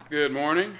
Good morning.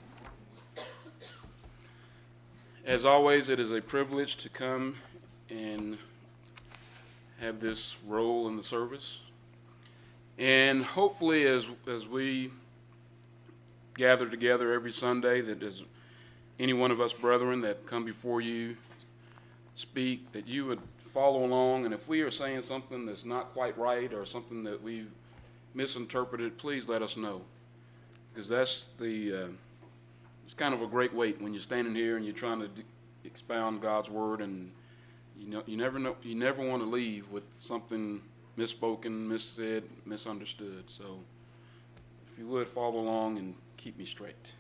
As always, it is a privilege to come and have this role in the service. And hopefully as we gather together every Sunday, that as any one of us brethren that come before you speak, that you would follow along. And if we are saying something that's not quite right or something that we've misinterpreted, please let us know. Because that's it's kind of a great weight when you're standing here and you're trying to expound God's word, and you never want to leave with something misspoken, missaid, misunderstood. So if you would follow along and keep me straight.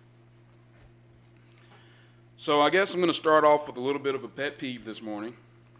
So I guess I'm going to start off with a little bit of a pet peeve this morning.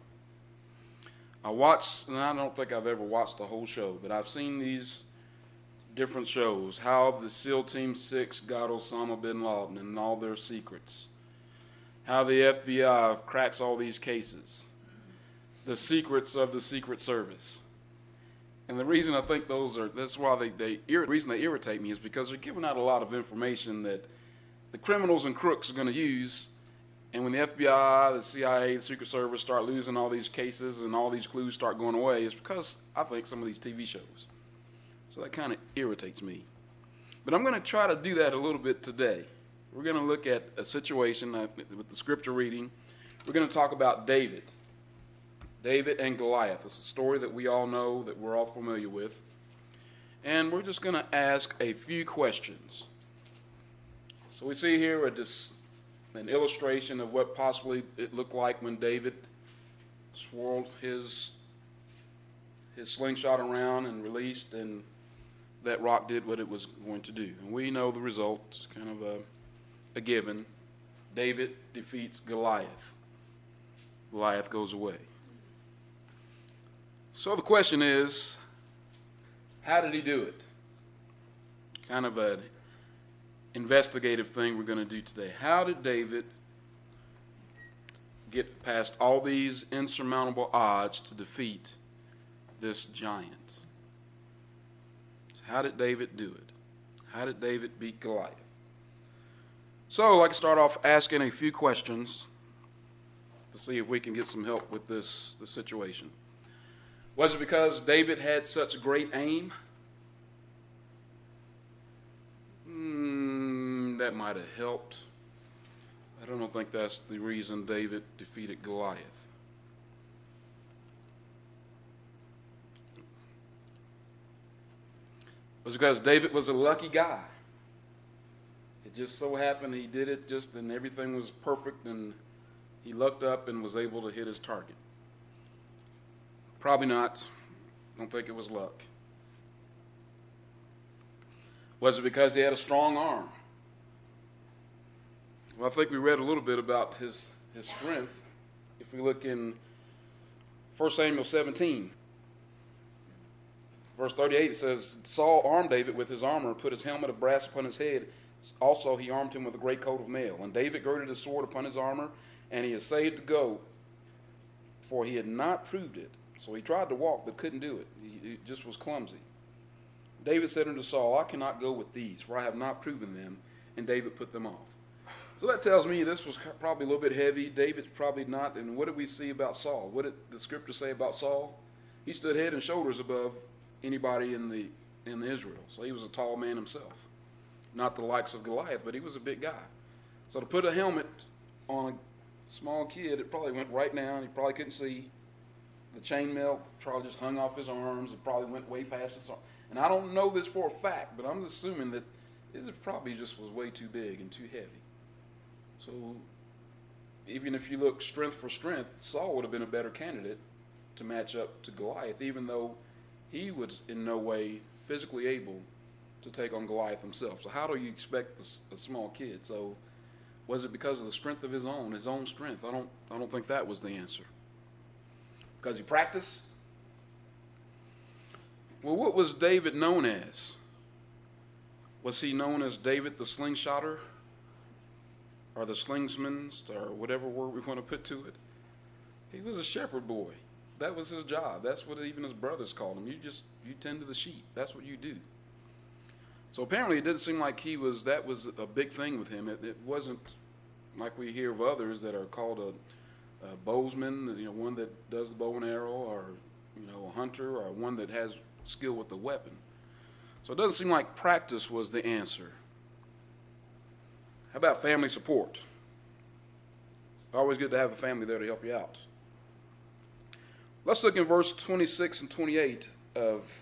I don't think I've ever watched the whole show, but I've seen these different shows, how the SEAL Team 6 got Osama bin Laden and all their secrets, how the FBI cracks all these cases, the secrets of the Secret Service. And the reason I think that's why the reason they irritate me is because they're giving out a lot of information that the criminals and crooks are going to use. And when the FBI, the CIA, the Secret Service start losing all these cases and all these clues start going away, it's because I think some of these TV shows. So that kind of irritates me. But I'm going to try to do that a little bit today. We're going to look at a situation with the scripture reading. We're going to talk about David and Goliath. It's a story that we all know, that we're all familiar with. And we're just going to ask a few questions. So we see here an illustration of what possibly it looked like when David swirled his slingshot around and released, and that rock did what it was going to do. And we know the result. It's kind of a given. David defeats Goliath. Goliath goes away. So the question is, how did he do it? Kind of an investigative thing we're going to do today. How did David get past all these insurmountable odds to defeat this giant? How did David do it? How did David beat Goliath? So I'd like to start off asking a few questions to see if we can get some help with this situation. Was it because David had such great aim? That might have helped. I don't think that's the reason David defeated Goliath. Was because David was a lucky guy. It just so happened he did it and everything was perfect, and he lucked up and was able to hit his target. Probably not. Don't think it was luck. Was it because he had a strong arm? Well, I think we read a little bit about his strength. If we look in 1 Samuel 17, verse 38, it says, Saul armed David with his armor and put his helmet of brass upon his head. Also he armed him with a great coat of mail. And David girded his sword upon his armor, and he essayed to go, for he had not proved it. So he tried to walk, but couldn't do it. He just was clumsy. David said unto Saul, I cannot go with these, for I have not proven them. And David put them off. So that tells me this was probably a little bit heavy. David's probably not. And what did we see about Saul? What did the scripture say about Saul? He stood head and shoulders above anybody in Israel. So he was a tall man himself. Not the likes of Goliath, but he was a big guy. So to put a helmet on a small kid, it probably went right down. He probably couldn't see. The chainmail probably just hung off his arms. It probably went way past his arms. And I don't know this for a fact, but I'm assuming that it probably just was way too big and too heavy. So even if you look strength for strength, Saul would have been a better candidate to match up to Goliath, even though he was in no way physically able to take on Goliath himself. So how do you expect a small kid? So was it because of the strength of his own strength? I don't think that was the answer. Because he practiced? Well, what was David known as? Was he known as David the slingshotter? Or the slingsman, or whatever word we want to put to it? He was a shepherd boy. That was his job. That's what even his brothers called him. You tend to the sheep. That's what you do. So apparently it didn't seem like that was a big thing with him. It wasn't like we hear of others that are called a bowsman, one that does the bow and arrow, or, a hunter, or one that has skill with the weapon. So it doesn't seem like practice was the answer. How about family support? It's always good to have a family there to help you out. Let's look in verse 26 and 28 of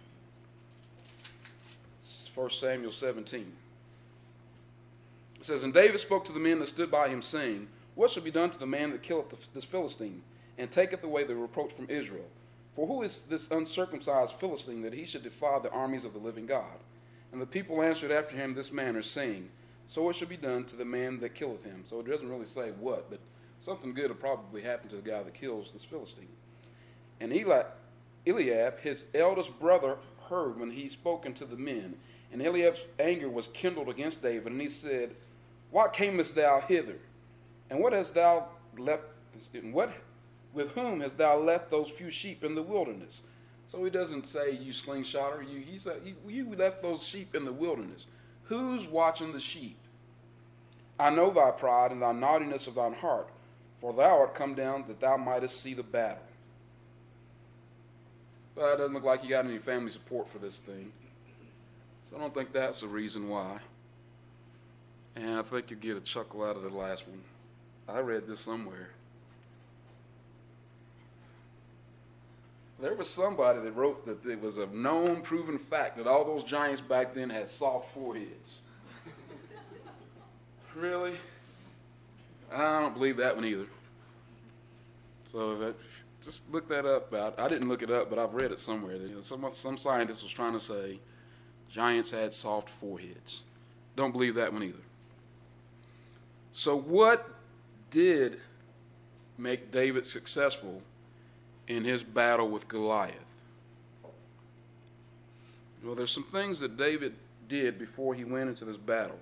1 Samuel 17. It says, And David spoke to the men that stood by him, saying, What shall be done to the man that killeth this Philistine, and taketh away the reproach from Israel? For who is this uncircumcised Philistine, that he should defy the armies of the living God? And the people answered after him this manner, saying, So it shall be done to the man that killeth him. So it doesn't really say what, but something good will probably happen to the guy that kills this Philistine. And Eliab, his eldest brother, heard when he spoke unto the men. And Eliab's anger was kindled against David, and he said, Why camest thou hither? And what hast thou left? With whom hast thou left those few sheep in the wilderness? So he doesn't say, You slingshotter. He said, You left those sheep in the wilderness. Who's watching the sheep? I know thy pride and thy naughtiness of thine heart, for thou art come down that thou mightest see the battle. But it doesn't look like you got any family support for this thing. So I don't think that's the reason why. And I think you get a chuckle out of the last one. I read this somewhere. There was somebody that wrote that it was a known, proven fact that all those giants back then had soft foreheads. Really? I don't believe that one either. So just look that up. I didn't look it up, but I've read it somewhere. Some scientist was trying to say giants had soft foreheads. Don't believe that one either. So what did make David successful in his battle with Goliath? Well, there's some things that David did before he went into this battle.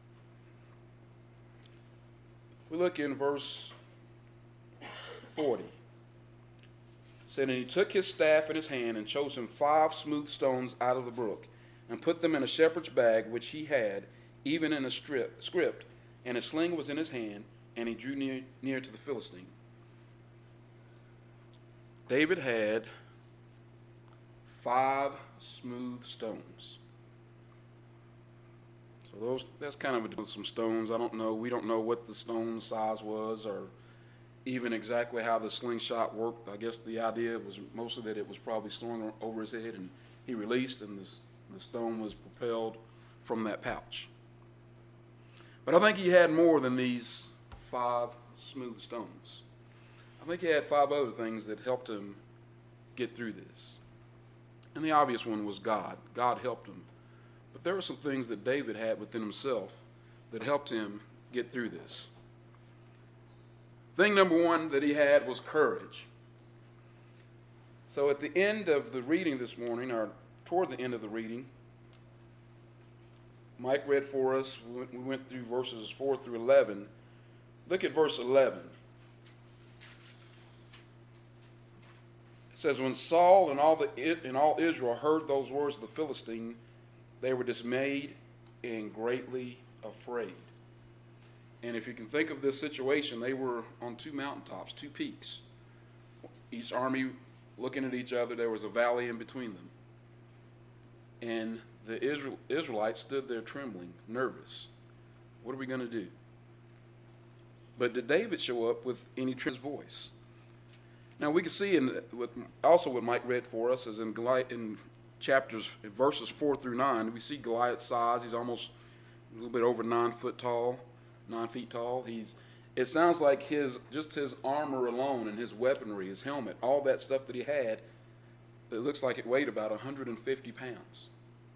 If we look in verse 40, it said, And he took his staff in his hand and chose him 5 smooth stones out of the brook, and put them in a shepherd's bag which he had, even in a script, and a sling was in his hand, and he drew near to the Philistine. David had 5 smooth stones. So that's kind of some stones. I don't know. We don't know what the stone size was, or even exactly how the slingshot worked. I guess the idea was mostly that it was probably slung over his head, and he released, and the stone was propelled from that pouch. But I think he had more than these 5 smooth stones. I think he had 5 other things that helped him get through this. And the obvious one was God. God helped him. But there were some things that David had within himself that helped him get through this. Thing number 1 that he had was courage. So at the end of the reading this morning, or toward the end of the reading, Mike read for us, we went through verses 4 through 11. Look at verse 11. It says, When Saul and all Israel heard those words of the Philistine, they were dismayed and greatly afraid. And if you can think of this situation, they were on 2 mountaintops, 2 peaks. Each army looking at each other. There was a valley in between them. And the Israelites stood there trembling, nervous. What are we going to do? But did David show up with any voice? Now we can see what Mike read for us is in verses 4 through 9. We see Goliath's size. He's almost a little bit over 9 feet tall. It sounds like his armor alone and his weaponry, his helmet, all that stuff that he had, it looks like it weighed about 150 pounds.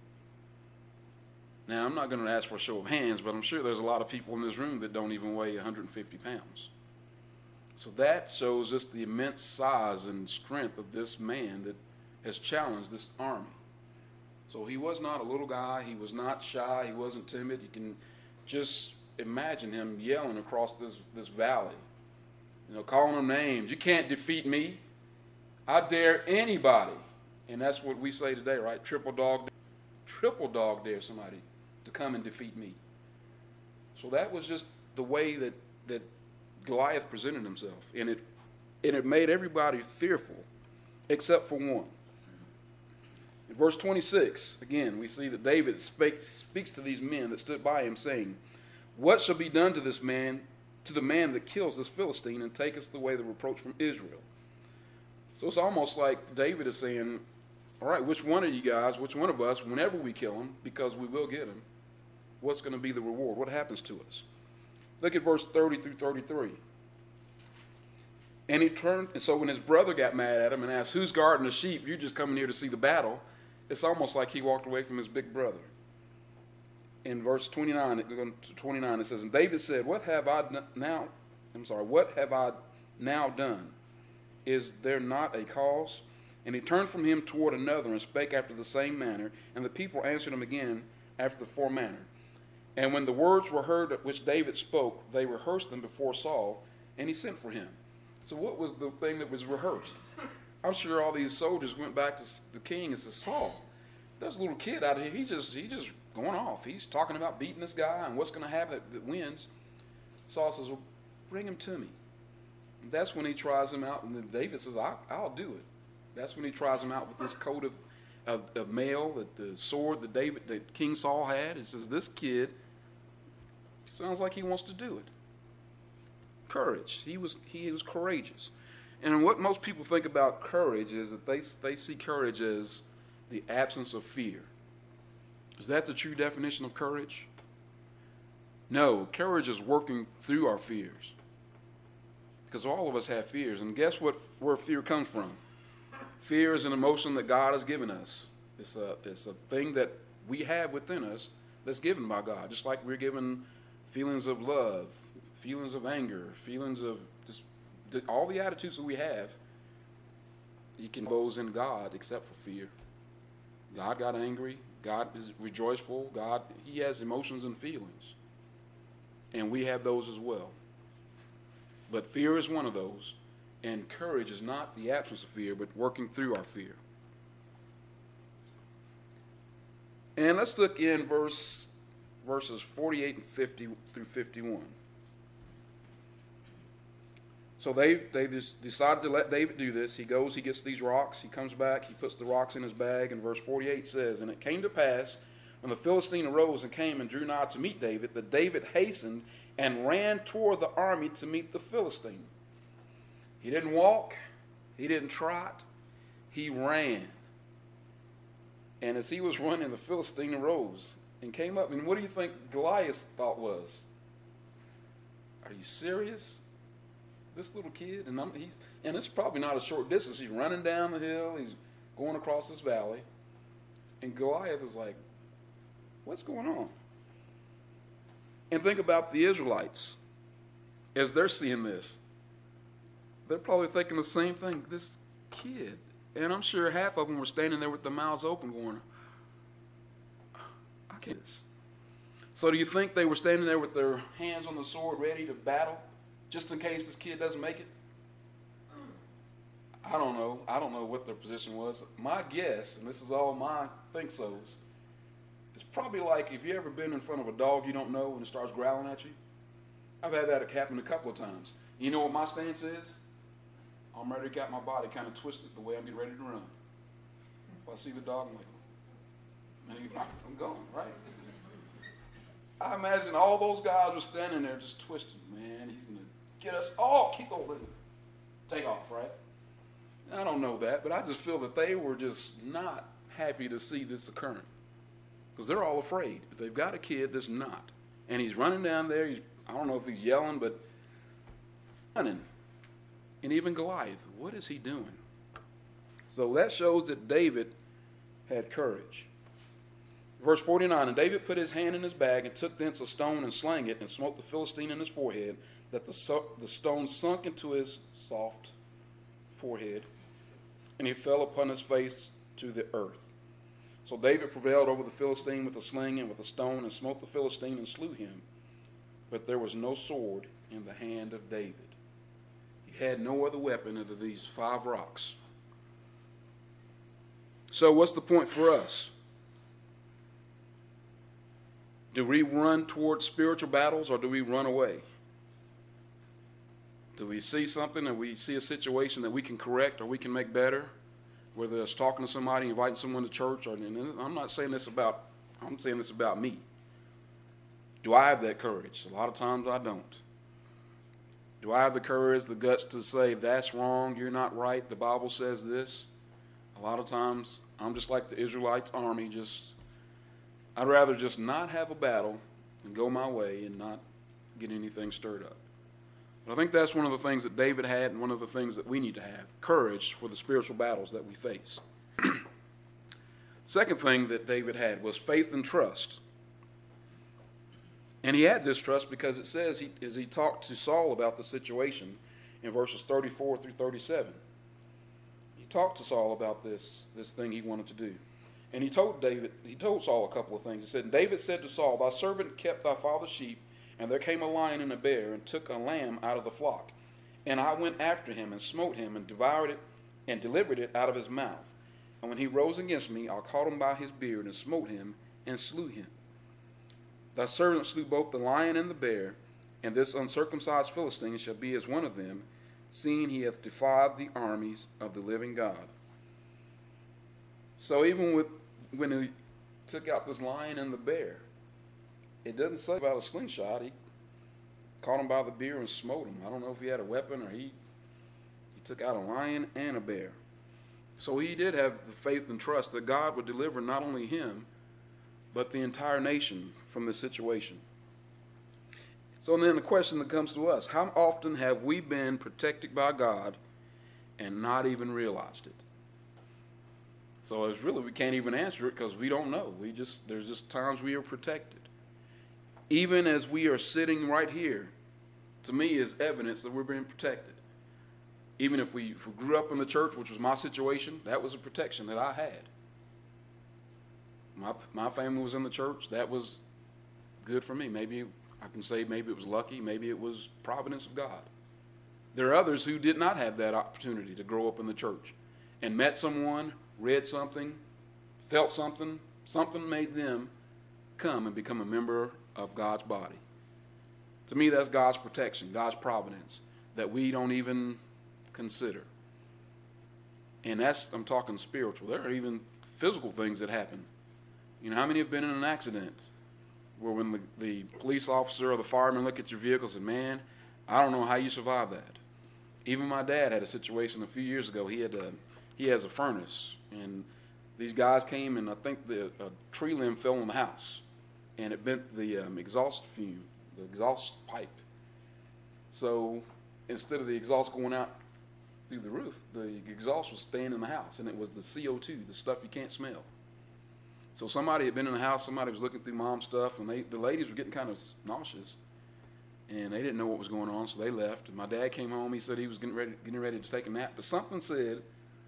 Now, I'm not going to ask for a show of hands, but I'm sure there's a lot of people in this room that don't even weigh 150 pounds. So that shows us the immense size and strength of this man that has challenged this army. So he was not a little guy. He was not shy. He wasn't timid. You can just imagine him yelling across this valley, calling them names. You can't defeat me. I dare anybody. And that's what we say today, right? Triple triple dog dare somebody to come and defeat me. So that was just the way that Goliath presented himself. And it made everybody fearful except for one. In verse 26, again, we see that David speaks to these men that stood by him, saying, "What shall be done to this man, to the man that kills this Philistine and taketh away the reproach from Israel?" So it's almost like David is saying, all right, which one of you guys, which one of us, whenever we kill him, because we will get him, what's going to be the reward? What happens to us? Look at verse 30 through 33. And he turned, and so when his brother got mad at him and asked, "Who's guarding the sheep? You're just coming here to see the battle." It's almost like he walked away from his big brother. In verse 29, it says, "And David said, what have I now done? Is there not a cause?" And he turned from him toward another and spake after the same manner. And the people answered him again after the former manner. And when the words were heard which David spoke, they rehearsed them before Saul, and he sent for him. So what was the thing that was rehearsed? I'm sure all these soldiers went back to the king and said, "Saul, there's a little kid out here. He's just going off. He's talking about beating this guy and what's going to happen that wins." Saul says, "Well, bring him to me." And that's when he tries him out, and then David says, I'll do it. That's when he tries him out with this coat of mail, the sword that King Saul had. He says, this kid sounds like he wants to do it. Courage. He was courageous. And what most people think about courage is that they see courage as the absence of fear. Is that the true definition of courage? No, courage is working through our fears. Because all of us have fears. And guess where fear comes from? Fear is an emotion that God has given us. It's a thing that we have within us that's given by God. Just like we're given feelings of love, feelings of anger, feelings of just all the attitudes that we have. You can those in God except for fear. God got angry. God is rejoiceful. God, he has emotions and feelings. And we have those as well. But fear is one of those. And courage is not the absence of fear, but working through our fear. And let's look in verses 48 and 50 through 51. So they just decided to let David do this. He goes, he gets these rocks, he comes back, he puts the rocks in his bag, and verse 48 says, "And it came to pass, when the Philistine arose and came and drew nigh to meet David, that David hastened and ran toward the army to meet the Philistine." He didn't walk, he didn't trot, he ran. And as he was running, the Philistine arose and came up. And what do you think Goliath's thought was? Are you serious? This little kid? And it's probably not a short distance. He's running down the hill, he's going across this valley. And Goliath is like, what's going on? And think about the Israelites as they're seeing this. They're probably thinking the same thing. This kid. And I'm sure half of them were standing there with their mouths open going, I can't do this. So do you think they were standing there with their hands on the sword ready to battle just in case this kid doesn't make it? I don't know. I don't know what their position was. My guess, and this is all my think-sos, it's probably like if you ever been in front of a dog you don't know and it starts growling at you. I've had that happen a couple of times. You know what my stance is? I'm ready to get my body kind of twisted the way I'm getting ready to run. If I see the dog, I'm like, I'm going, right? I imagine all those guys were standing there just twisting. Man, he's going to get us all kick over and take off, right? I don't know that, but I just feel that they were just not happy to see this occurring. Because they're all afraid. But they've got a kid that's not. And he's running down there. I don't know if he's yelling, but running. And even Goliath, what is he doing? So that shows that David had courage. Verse 49, "And David put his hand in his bag and took thence a stone and slang it and smote the Philistine in his forehead, that the stone sunk into his soft forehead, and he fell upon his face to the earth. So David prevailed over the Philistine with a sling and with a stone and smote the Philistine and slew him. But there was no sword in the hand of David." He had no other weapon other than these 5 rocks. So what's the point for us? Do we run towards spiritual battles or do we run away? Do we see something and we see a situation that we can correct or we can make better? Whether it's talking to somebody, inviting someone to church, or I'm not saying this about, I'm saying this about me. Do I have that courage? A lot of times I don't. Do I have the courage, the guts to say, that's wrong, you're not right, the Bible says this? A lot of times I'm just like the Israelites' army, I'd rather just not have a battle and go my way and not get anything stirred up. But I think that's one of the things that David had and one of the things that we need to have, courage for the spiritual battles that we face. Second thing that David had was faith and trust. And he had this trust because it says, as he talked to Saul about the situation in verses 34 through 37, he talked to Saul about this thing he wanted to do. And he told Saul a couple of things. He said, and David said to Saul, thy servant kept thy father's sheep, and there came a lion and a bear, and took a lamb out of the flock. And I went after him, and smote him, and devoured it, and delivered it out of his mouth. And when he rose against me, I caught him by his beard, and smote him, and slew him. Thy servant slew both the lion and the bear, and this uncircumcised Philistine shall be as one of them, seeing he hath defied the armies of the living God. So even when he took out this lion and the bear, it doesn't say about a slingshot. He caught him by the beard and smote him. I don't know if he had a weapon or he took out a lion and a bear. So he did have the faith and trust that God would deliver not only him, but the entire nation from this situation. So then the question that comes to us, how often have we been protected by God and not even realized it? So it's really, we can't even answer it because we don't know. There's just times we are protected. Even as we are sitting right here, to me is evidence that we're being protected. Even if we grew up in the church, which was my situation, that was a protection that I had. My family was in the church. That was good for me. Maybe I can say maybe it was lucky. Maybe it was providence of God. There are others who did not have that opportunity to grow up in the church and met someone, read something, felt something made them come and become a member of God's body. To me, that's God's protection, God's providence that we don't even consider. And I'm talking spiritual. There are even physical things that happen. You know, how many have been in an accident where when the police officer or the fireman look at your vehicle and say, man, I don't know how you survived that. Even my dad had a situation a few years ago. He has a furnace, and these guys came, and I think a tree limb fell on the house, and it bent the exhaust fume, the exhaust pipe. So instead of the exhaust going out through the roof, the exhaust was staying in the house, and it was the CO2, the stuff you can't smell. So somebody had been in the house, somebody was looking through mom's stuff, and the ladies were getting kind of nauseous, and they didn't know what was going on, so they left. And my dad came home. He said he was getting ready to take a nap, but something said,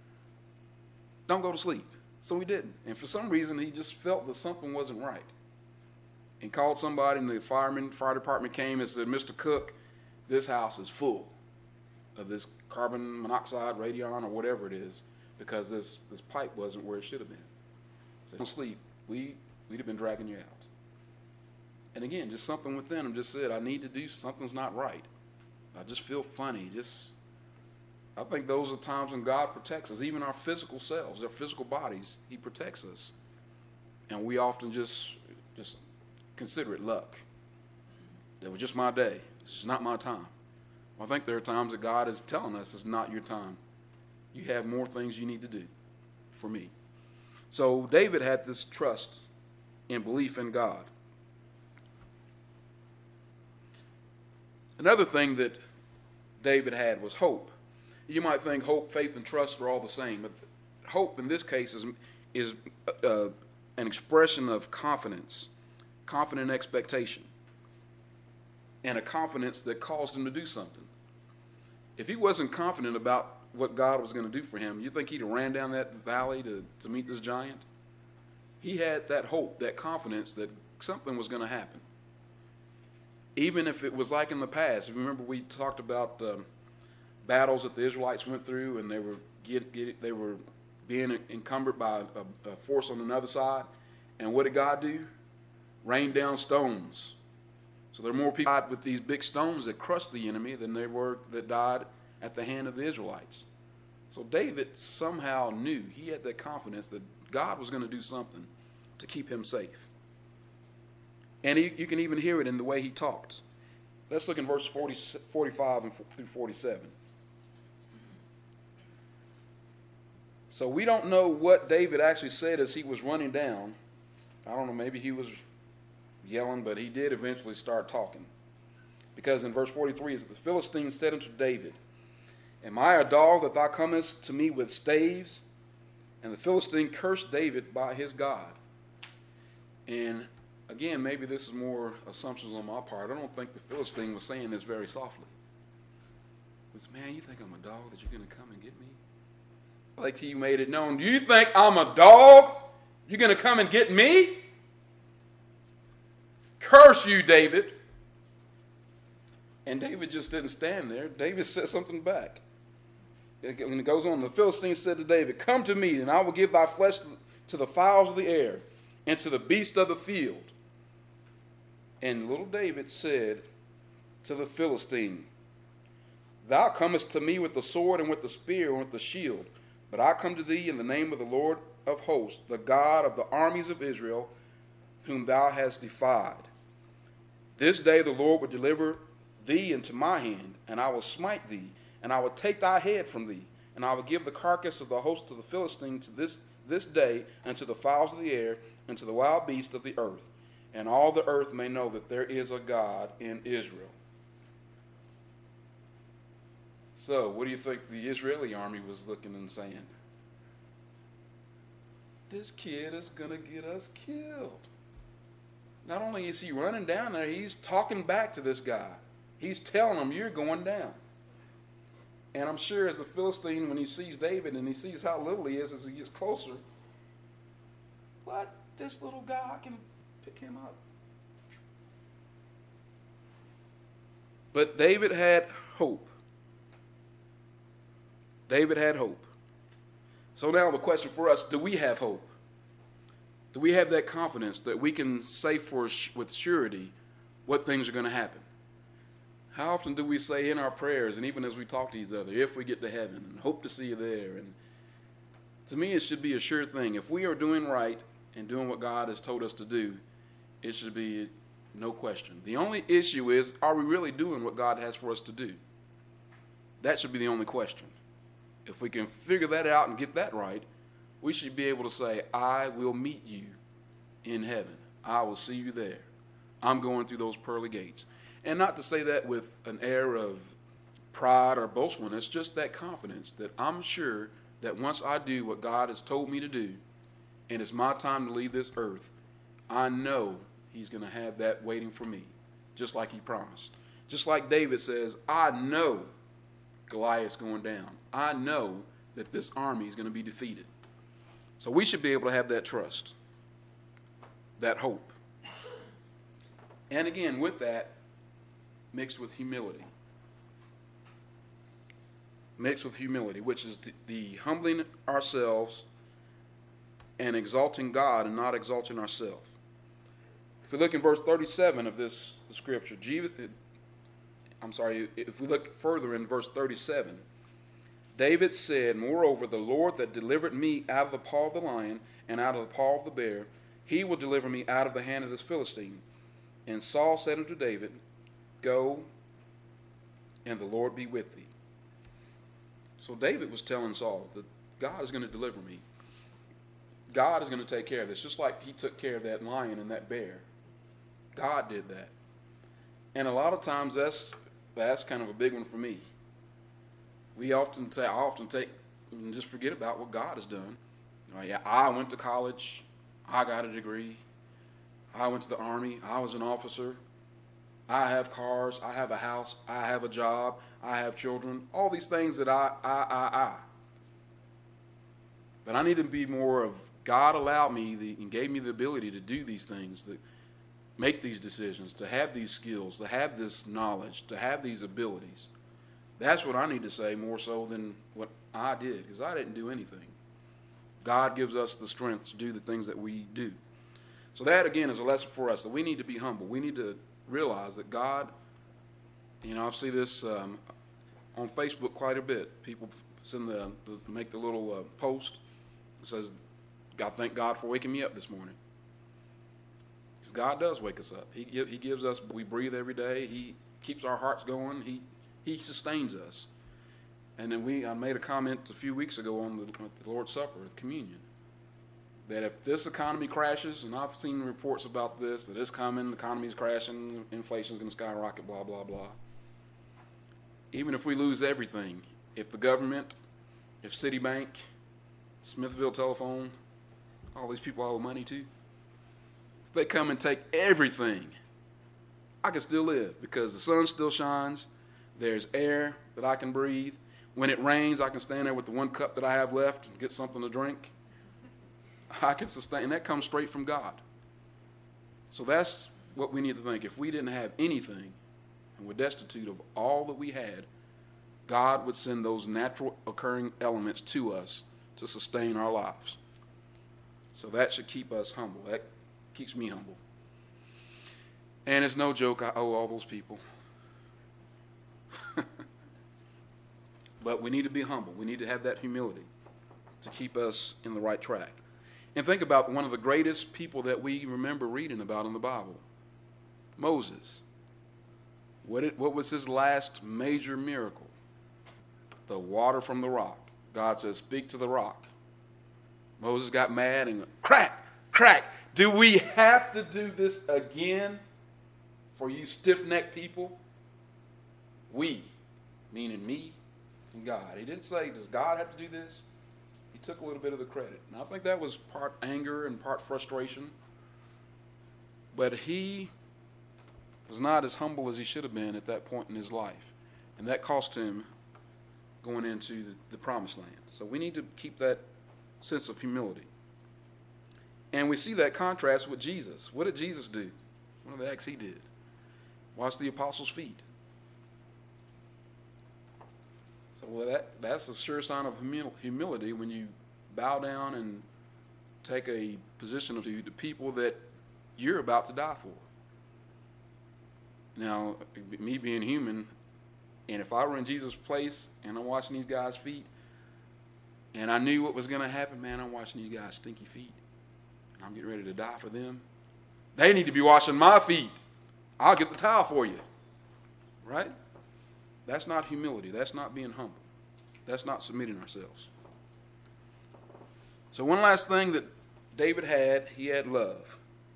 don't go to sleep. So he didn't. And for some reason, he just felt that something wasn't right. And called somebody, and the fire department came and said, Mr. Cook, this house is full of this carbon monoxide, radion, or whatever it is, because this pipe wasn't where it should have been. So don't sleep. We'd have been dragging you out. And again, just something within him just said, I need to do something's not right. I just feel funny. I think those are times when God protects us, even our physical selves, our physical bodies. He protects us, and we often just consider it luck. That was just my day. It's not my time. Well, I think there are times that God is telling us it's not your time. You have more things you need to do for me. So David had this trust and belief in God. Another thing that David had was hope. You might think hope, faith, and trust are all the same, but hope in this case is an expression of confidence, confident expectation, and a confidence that caused him to do something. If he wasn't confident about what God was going to do for him, you think he'd have ran down that valley to meet this giant? He had that hope, that confidence that something was going to happen. Even if it was like in the past. If you remember, we talked about battles that the Israelites went through, and they were being encumbered by a force on another side. And what did God do? rained down stones. So there are more people died with these big stones that crushed the enemy than there were that died at the hand of the Israelites. So David somehow knew, he had that confidence that God was going to do something to keep him safe. And you can even hear it in the way he talked. Let's look in verse 45 through 47. So we don't know what David actually said as he was running down. I don't know, maybe he was yelling, but he did eventually start talking. Because in verse 43, the Philistine said unto David, Am I a dog that thou comest to me with staves? And the Philistine cursed David by his God. And again, maybe this is more assumptions on my part. I don't think the Philistine was saying this very softly. It was, man, you think I'm a dog that you're going to come and get me? Like he made it known, do you think I'm a dog? You're going to come and get me? Curse you, David. And David just didn't stand there. David said something back. And it goes on, the Philistine said to David, Come to me, and I will give thy flesh to the fowls of the air, and to the beasts of the field. And little David said to the Philistine, Thou comest to me with the sword and with the spear and with the shield, but I come to thee in the name of the Lord of hosts, the God of the armies of Israel, whom thou hast defied. This day the Lord will deliver thee into my hand, and I will smite thee, and I will take thy head from thee, and I will give the carcass of the host of the Philistines to this day unto the fowls of the air, and to the wild beasts of the earth, and all the earth may know that there is a God in Israel. So, what do you think the Israeli army was looking and saying? This kid is going to get us killed. Not only is he running down there, he's talking back to this guy. He's telling him, you're going down. And I'm sure as the Philistine, when he sees David and he sees how little he is as he gets closer, what? This little guy, I can pick him up. But David had hope. David had hope. So now the question for us, do we have hope? Do we have that confidence that we can say with surety what things are going to happen? How often do we say in our prayers, and even as we talk to each other, if we get to heaven, and hope to see you there? And to me, it should be a sure thing. If we are doing right and doing what God has told us to do, it should be no question. The only issue is, are we really doing what God has for us to do? That should be the only question. If we can figure that out and get that right, we should be able to say, I will meet you in heaven. I will see you there. I'm going through those pearly gates. And not to say that with an air of pride or boastfulness, just that confidence that I'm sure that once I do what God has told me to do, and it's my time to leave this earth, I know he's going to have that waiting for me, just like he promised. Just like David says, I know Goliath's going down. I know that this army is going to be defeated. So we should be able to have that trust, that hope. And again, with that, mixed with humility. Mixed with humility, which is the humbling ourselves and exalting God and not exalting ourselves. If we look in verse 37 of this scripture, if we look further in verse 37, David said, Moreover, the Lord that delivered me out of the paw of the lion and out of the paw of the bear, he will deliver me out of the hand of this Philistine. And Saul said unto David, Go, and the Lord be with thee. So David was telling Saul that God is going to deliver me. God is going to take care of this, just like he took care of that lion and that bear. God did that. And a lot of times that's kind of a big one for me. I often take and just forget about what God has done. I went to college. I got a degree. I went to the Army. I was an officer. I have cars. I have a house. I have a job. I have children. All these things that I. But I need to be more of God allowed me and gave me the ability to do these things, to make these decisions, to have these skills, to have this knowledge, to have these abilities. That's what I need to say more so than what I did, because I didn't do anything. God gives us the strength to do the things that we do. So that, again, is a lesson for us that we need to be humble. We need to realize that God, I see this on Facebook quite a bit. People send make the little post that says, thank God for waking me up this morning. Because God does wake us up. He gives us, we breathe every day. He keeps our hearts going. He sustains us. And then I made a comment a few weeks ago on the Lord's Supper, communion, that if this economy crashes, and I've seen reports about this, that it's coming, the economy's crashing, inflation's going to skyrocket, blah, blah, blah. Even if we lose everything, if the government, if Citibank, Smithfield Telephone, all these people I owe money to, if they come and take everything, I can still live because the sun still shines, there's air that I can breathe. When it rains, I can stand there with the one cup that I have left and get something to drink. I can sustain, and that comes straight from God. So that's what we need to think. If we didn't have anything and were destitute of all that we had, God would send those natural occurring elements to us to sustain our lives. So that should keep us humble. That keeps me humble. And it's no joke, I owe all those people. But we need to be humble. We need to have that humility to keep us in the right track. And think about one of the greatest people that we remember reading about in the Bible, Moses. What was his last major miracle? The water from the rock. God says, speak to the rock. Moses got mad and went, crack, crack. Do we have to do this again for you stiff-necked people? We, meaning me and God. He didn't say, does God have to do this? He took a little bit of the credit. And I think that was part anger and part frustration. But he was not as humble as he should have been at that point in his life. And that cost him going into the promised land. So we need to keep that sense of humility. And we see that contrast with Jesus. What did Jesus do? One of the acts he did. Wash the apostles' feet. So that's a sure sign of humility when you bow down and take a position of the people that you're about to die for. Now, me being human, and if I were in Jesus' place and I'm washing these guys' feet, and I knew what was going to happen, man, I'm washing these guys' stinky feet, and I'm getting ready to die for them. They need to be washing my feet. I'll get the towel for you. Right? That's not humility. That's not being humble. That's not submitting ourselves. So one last thing that David had, he had love.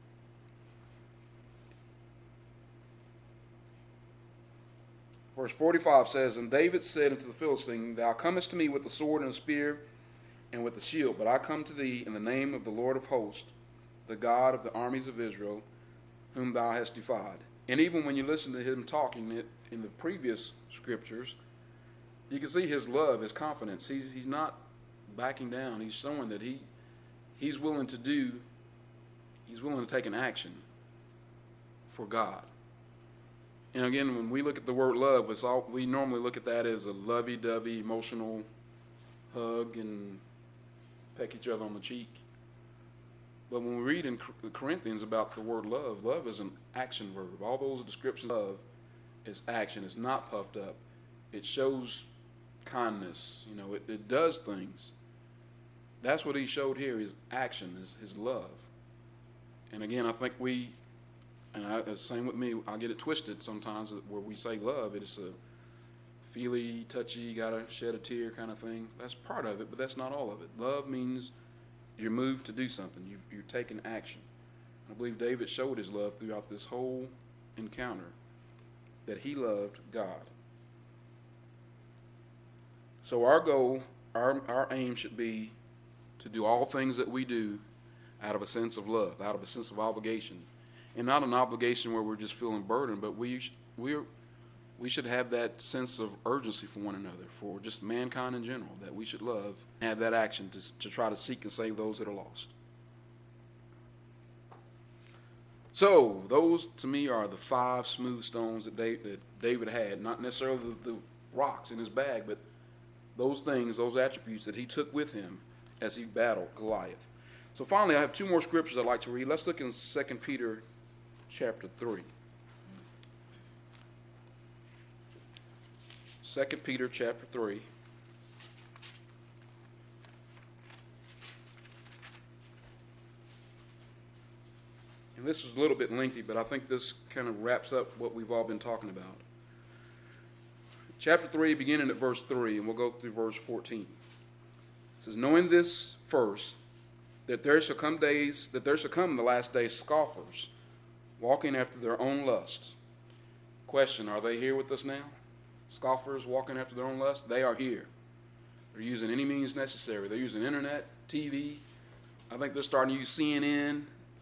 Verse 45 says, and David said unto the Philistine, thou comest to me with the sword and a spear and with the shield, but I come to thee in the name of the Lord of hosts, the God of the armies of Israel, whom thou hast defied. And even when you listen to him talking in the previous scriptures, you can see his love, his confidence. He's not backing down. He's showing that he's willing to do, he's willing to take an action for God. And again, when we look at the word love, we normally look at that as a lovey-dovey, emotional hug and peck each other on the cheek. But when we read in Corinthians about the word love, love is an action verb. All those descriptions of love is action. It's not puffed up. It shows kindness. It does things. That's what he showed here, is action, is his love. And again, I think the same with me, I get it twisted sometimes where we say love, it's a feely, touchy, gotta shed a tear kind of thing. That's part of it, but that's not all of it. Love means you're moved to do something. You're taking action. I believe David showed his love throughout this whole encounter, that he loved God. So our goal, our aim should be to do all things that we do out of a sense of love, out of a sense of obligation. And not an obligation where we're just feeling burdened, but we should have that sense of urgency for one another, for just mankind in general, that we should love and have that action to try to seek and save those that are lost. So those, to me, are the 5 smooth stones that David had, not necessarily the rocks in his bag, but those things, those attributes that he took with him as he battled Goliath. So finally, I have two more scriptures I'd like to read. Let's look in 2 Peter chapter 3. 2 Peter chapter 3. And this is a little bit lengthy, but I think this kind of wraps up what we've all been talking about. Chapter 3, beginning at verse 3, and we'll go through verse 14. It says, knowing this first, that there shall come in the last days scoffers, walking after their own lusts. Question, are they here with us now? Scoffers walking after their own lust? They are here. They're using any means necessary. They're using internet, TV. I think they're starting to use CNN,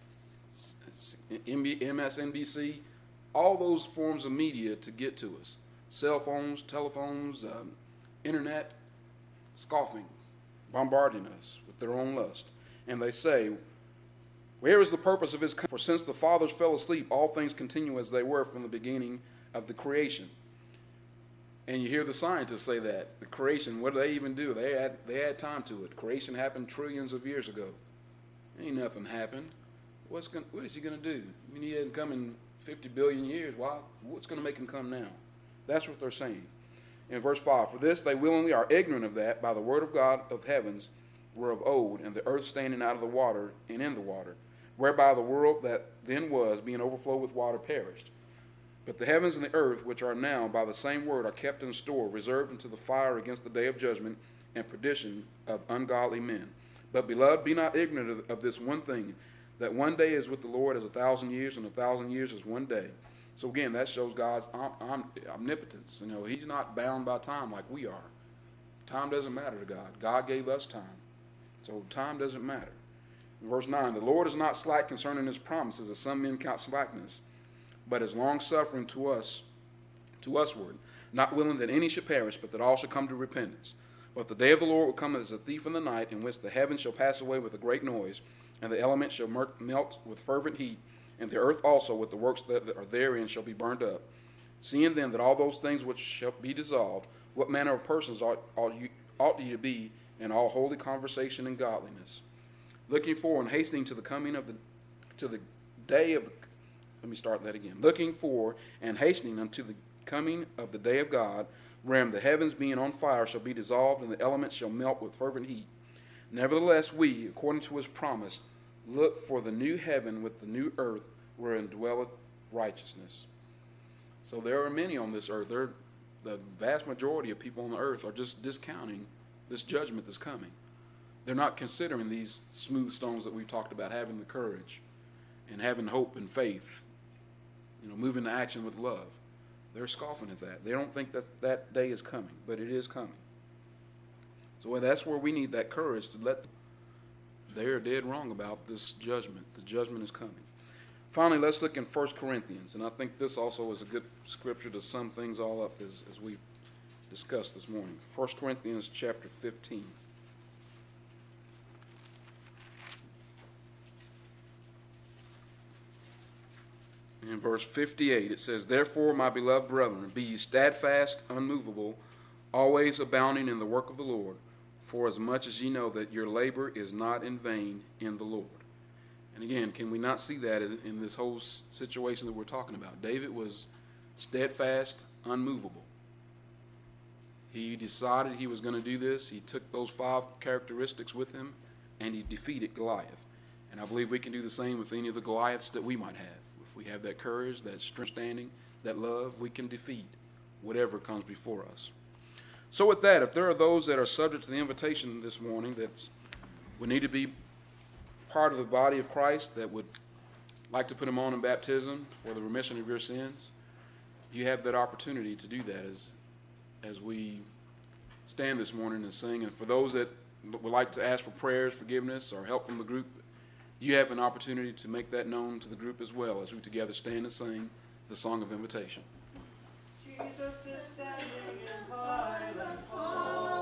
MSNBC, all those forms of media to get to us. Cell phones, telephones, internet, scoffing, bombarding us with their own lust. And they say, where is the purpose of his coming? For since the fathers fell asleep, all things continue as they were from the beginning of the creation. And you hear the scientists say that. The creation, what do they even do? They add time to it. Creation happened trillions of years ago. Ain't nothing happened. What is he going to do? I mean, he hasn't come in 50 billion years. Why? What's going to make him come now? That's what they're saying. In verse 5, for this they willingly are ignorant of that by the word of God of heavens were of old, and the earth standing out of the water and in the water, whereby the world that then was, being overflowed with water, perished. But the heavens and the earth, which are now by the same word, are kept in store, reserved unto the fire against the day of judgment and perdition of ungodly men. But, beloved, be not ignorant of this one thing, that one day is with the Lord as 1,000 years, and 1,000 years is one day. So again, that shows God's omnipotence. You know, he's not bound by time like we are. Time doesn't matter to God. God gave us time. So time doesn't matter. In verse 9, the Lord is not slack concerning his promises, as some men count slackness, but is long-suffering to usward, not willing that any should perish, but that all should come to repentance. But the day of the Lord will come as a thief in the night, in which the heavens shall pass away with a great noise, and the elements shall melt with fervent heat, and the earth also with the works that are therein shall be burned up. Seeing then that all those things which shall be dissolved, what manner of persons ought ye to be in all holy conversation and godliness, looking for and hastening to the coming of the day of looking for and hastening unto the coming of the day of God, wherein the heavens being on fire shall be dissolved, and the elements shall melt with fervent heat. Nevertheless we, according to his promise, look for the new heaven with the new earth, wherein dwelleth righteousness. So there are many on this earth. The vast majority of people on the earth are just discounting this judgment that's coming. They're not considering these smooth stones that we've talked about, having the courage and having hope and faith, moving to action with love. They're scoffing at that. They don't think that day is coming, but it is coming. So that's where we need that courage to let them. They are dead wrong about this judgment. The judgment is coming. Finally, let's look in 1 Corinthians, and I think this also is a good scripture to sum things all up as we've discussed this morning. 1 Corinthians chapter 15. In verse 58, it says, therefore, my beloved brethren, be ye steadfast, unmovable, always abounding in the work of the Lord, for as much as ye know that your labor is not in vain in the Lord. And again, can we not see that in this whole situation that we're talking about? David was steadfast, unmovable. He decided he was going to do this. He took those 5 characteristics with him, and he defeated Goliath. And I believe we can do the same with any of the Goliaths that we might have. If we have that courage, that strength, standing, that love, we can defeat whatever comes before us. So with that, if there are those that are subject to the invitation this morning that would need to be part of the body of Christ, that would like to put them on in baptism for the remission of your sins, you have that opportunity to do that as we stand this morning and sing. And for those that would like to ask for prayers, forgiveness, or help from the group, you have an opportunity to make that known to the group as well as we together stand and sing the song of invitation. Jesus is standing in high, let's all